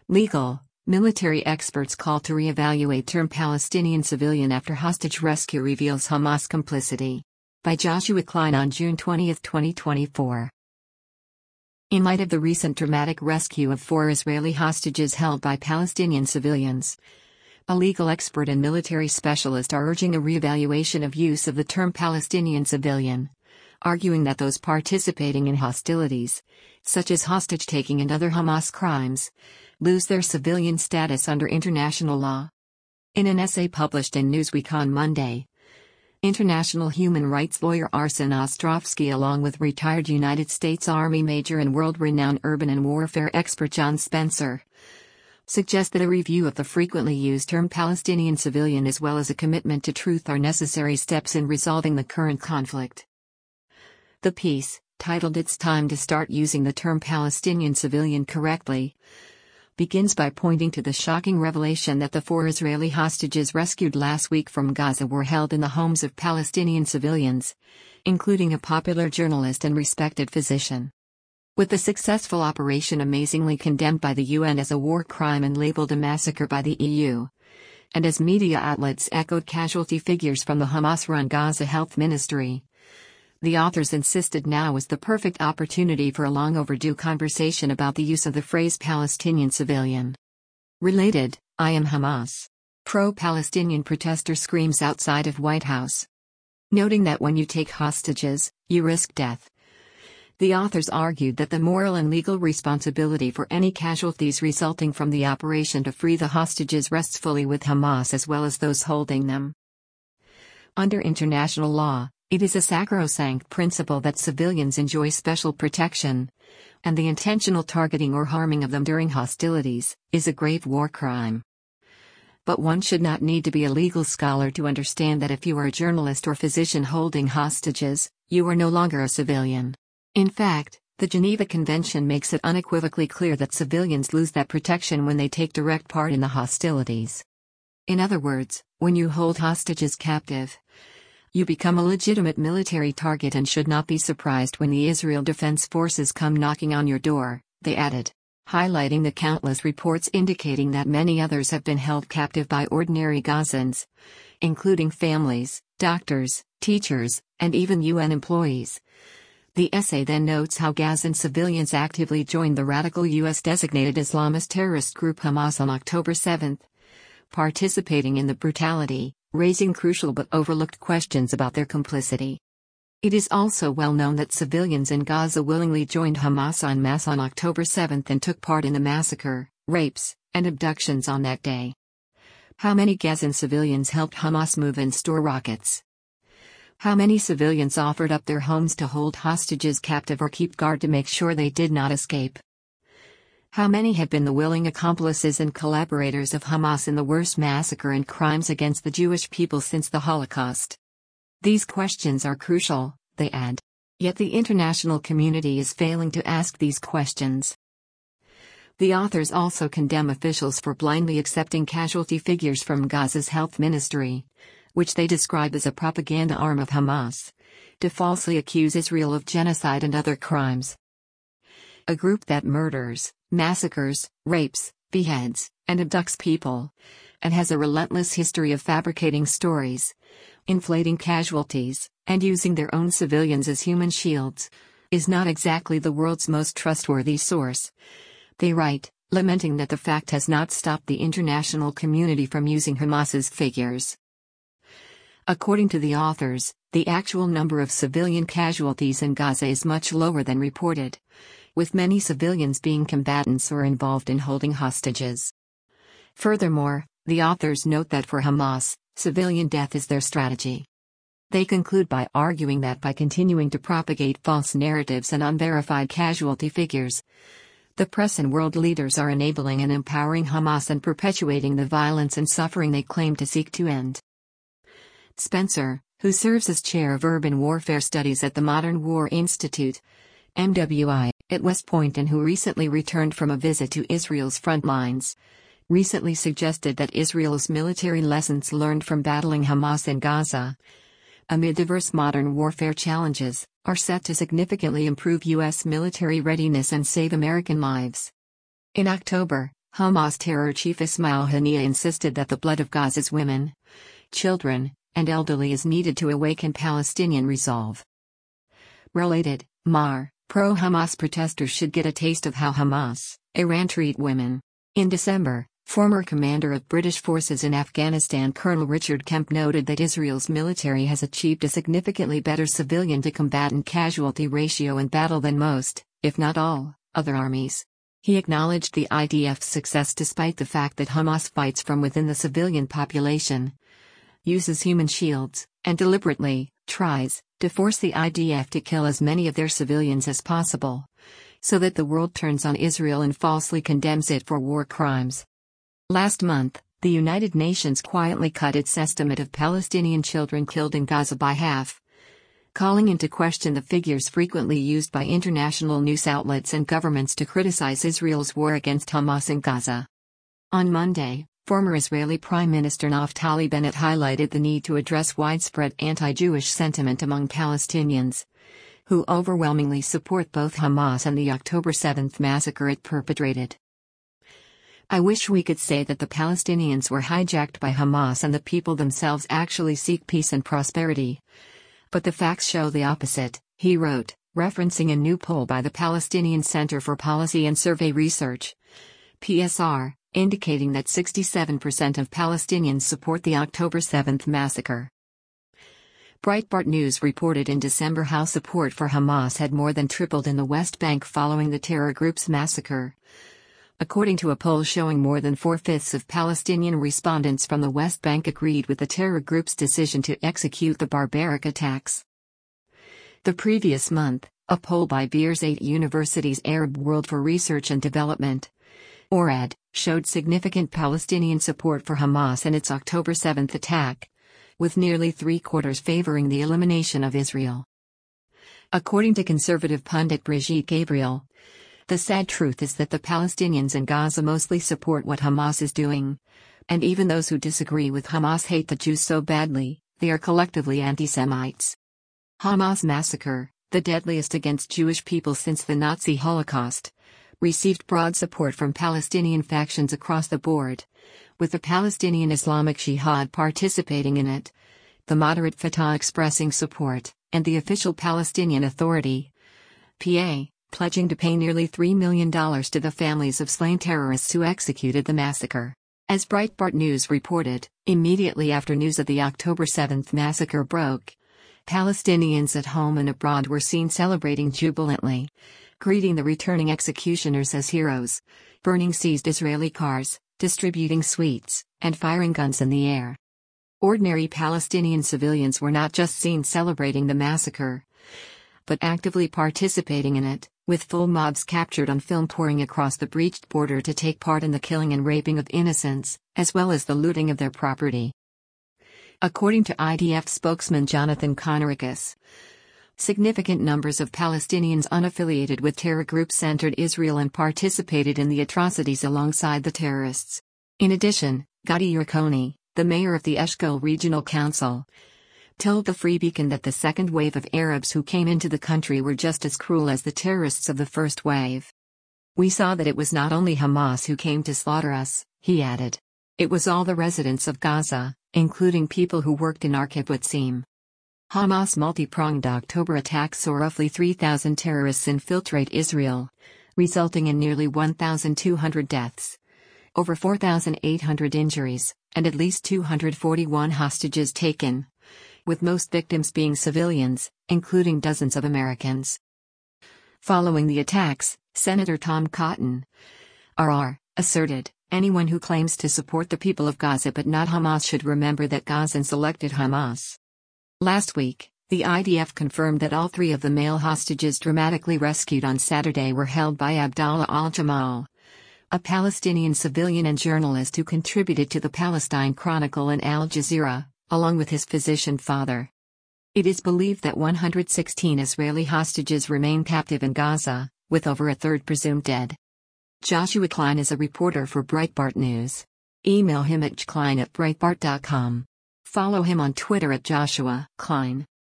Legal, military experts call to re-evaluate term Palestinian civilian after hostage rescue reveals Hamas complicity. By Joshua Klein on June 20, 2024. In light of the recent dramatic rescue of 4 Israeli hostages held by Palestinian civilians, a legal expert and military specialist are urging a re-evaluation of use of the term Palestinian civilian, arguing that those participating in hostilities, such as hostage-taking and other Hamas crimes, lose their civilian status under international law. In an essay published in Newsweek on Monday, international human rights lawyer Arsen Ostrovsky, along with retired United States Army Major and world-renowned urban and warfare expert John Spencer, suggest that a review of the frequently used term Palestinian civilian as well as a commitment to truth are necessary steps in resolving the current conflict. The piece, titled "It's Time to Start Using the Term Palestinian Civilian Correctly," begins by pointing to the shocking revelation that the 4 Israeli hostages rescued last week from Gaza were held in the homes of Palestinian civilians, including a popular journalist and respected physician. With the successful operation amazingly condemned by the UN as a war crime and labeled a massacre by the EU, and as media outlets echoed casualty figures from the Hamas-run Gaza Health Ministry, the authors insisted now was the perfect opportunity for a long-overdue conversation about the use of the phrase Palestinian civilian. Related, "I am Hamas." Pro-Palestinian protester screams outside of White House. Noting that when you take hostages, you risk death. The authors argued that the moral and legal responsibility for any casualties resulting from the operation to free the hostages rests fully with Hamas as well as those holding them. Under international law, it is a sacrosanct principle that civilians enjoy special protection, and the intentional targeting or harming of them during hostilities is a grave war crime. But one should not need to be a legal scholar to understand that if you are a journalist or physician holding hostages, you are no longer a civilian. In fact, the Geneva Convention makes it unequivocally clear that civilians lose that protection when they take direct part in the hostilities. In other words, when you hold hostages captive, you become a legitimate military target and should not be surprised when the Israel Defense Forces come knocking on your door, they added, highlighting the countless reports indicating that many others have been held captive by ordinary Gazans, including families, doctors, teachers, and even UN employees. The essay then notes how Gazan civilians actively joined the radical US-designated Islamist terrorist group Hamas on October 7, participating in the brutality, raising crucial but overlooked questions about their complicity. It is also well known that civilians in Gaza willingly joined Hamas en masse on October 7 and took part in the massacre, rapes, and abductions on that day. How many Gazan civilians helped Hamas move and store rockets? How many civilians offered up their homes to hold hostages captive or keep guard to make sure they did not escape? How many have been the willing accomplices and collaborators of Hamas in the worst massacre and crimes against the Jewish people since the Holocaust? These questions are crucial, they add. Yet the international community is failing to ask these questions. The authors also condemn officials for blindly accepting casualty figures from Gaza's health ministry, which they describe as a propaganda arm of Hamas, to falsely accuse Israel of genocide and other crimes. A group that murders, massacres, rapes, beheads, and abducts people, and has a relentless history of fabricating stories, inflating casualties, and using their own civilians as human shields, is not exactly the world's most trustworthy source, they write, lamenting that the fact has not stopped the international community from using Hamas's figures. According to the authors, the actual number of civilian casualties in Gaza is much lower than reported, with many civilians being combatants or involved in holding hostages. Furthermore, the authors note that for Hamas, civilian death is their strategy. They conclude by arguing that by continuing to propagate false narratives and unverified casualty figures, the press and world leaders are enabling and empowering Hamas and perpetuating the violence and suffering they claim to seek to end. Spencer, who serves as chair of urban warfare studies at the Modern War Institute, MWI, at West Point and who recently returned from a visit to Israel's front lines, recently suggested that Israel's military lessons learned from battling Hamas in Gaza, amid diverse modern warfare challenges, are set to significantly improve U.S. military readiness and save American lives. In October, Hamas terror chief Ismail Haniyeh insisted that the blood of Gaza's women, children, and elderly is needed to awaken Palestinian resolve. Related, pro-Hamas protesters should get a taste of how Hamas, Iran treat women. In December, former commander of British forces in Afghanistan Colonel Richard Kemp noted that Israel's military has achieved a significantly better civilian-to-combatant casualty ratio in battle than most, if not all, other armies. He acknowledged the IDF's success despite the fact that Hamas fights from within the civilian population, uses human shields, and deliberately tries to force the IDF to kill as many of their civilians as possible, so that the world turns on Israel and falsely condemns it for war crimes. Last month, the United Nations quietly cut its estimate of Palestinian children killed in Gaza by half, calling into question the figures frequently used by international news outlets and governments to criticize Israel's war against Hamas in Gaza. On Monday, former Israeli Prime Minister Naftali Bennett highlighted the need to address widespread anti-Jewish sentiment among Palestinians, who overwhelmingly support both Hamas and the October 7 massacre it perpetrated. "I wish we could say that the Palestinians were hijacked by Hamas and the people themselves actually seek peace and prosperity. But the facts show the opposite," he wrote, referencing a new poll by the Palestinian Center for Policy and Survey Research, PSR, indicating that 67% of Palestinians support the October 7 massacre. Breitbart News reported in December how support for Hamas had more than tripled in the West Bank following the terror group's massacre. According to a poll showing more than 4/5 of Palestinian respondents from the West Bank agreed with the terror group's decision to execute the barbaric attacks. The previous month, a poll by Birzeit University's Arab World for Research and Development, ORAD, showed significant Palestinian support for Hamas and its October 7 attack, with nearly three-quarters favoring the elimination of Israel. According to conservative pundit Brigitte Gabriel, the sad truth is that the Palestinians in Gaza mostly support what Hamas is doing, and even those who disagree with Hamas hate the Jews so badly, they are collectively anti-Semites. Hamas massacre, the deadliest against Jewish people since the Nazi Holocaust, received broad support from Palestinian factions across the board, with the Palestinian Islamic Jihad participating in it, the moderate Fatah expressing support, and the official Palestinian Authority, PA, pledging to pay nearly $3 million to the families of slain terrorists who executed the massacre. As Breitbart News reported, immediately after news of the October 7 massacre broke, Palestinians at home and abroad were seen celebrating jubilantly, greeting the returning executioners as heroes, burning seized Israeli cars, distributing sweets, and firing guns in the air. Ordinary Palestinian civilians were not just seen celebrating the massacre, but actively participating in it, with full mobs captured on film pouring across the breached border to take part in the killing and raping of innocents, as well as the looting of their property. According to IDF spokesman Jonathan Conricus, significant numbers of Palestinians unaffiliated with terror groups entered Israel and participated in the atrocities alongside the terrorists. In addition, Gadi Yarkoni, the mayor of the Eshkol Regional Council, told the Free Beacon that the second wave of Arabs who came into the country were just as cruel as the terrorists of the first wave. "We saw that it was not only Hamas who came to slaughter us," he added. "It was all the residents of Gaza, including people who worked in our kibbutzim." Hamas multi-pronged October attacks saw roughly 3,000 terrorists infiltrate Israel, resulting in nearly 1,200 deaths, over 4,800 injuries, and at least 241 hostages taken, with most victims being civilians, including dozens of Americans. Following the attacks, Senator Tom Cotton, RR, asserted, "Anyone who claims to support the people of Gaza but not Hamas should remember that Gazans elected Hamas." Last week, the IDF confirmed that all three of the male hostages dramatically rescued on Saturday were held by Abdallah al-Jamal, a Palestinian civilian and journalist who contributed to the Palestine Chronicle and Al Jazeera, along with his physician father. It is believed that 116 Israeli hostages remain captive in Gaza, with over a third presumed dead. Joshua Klein is a reporter for Breitbart News. Email him at jklein@breitbart.com. Follow him on Twitter at Joshua Klein.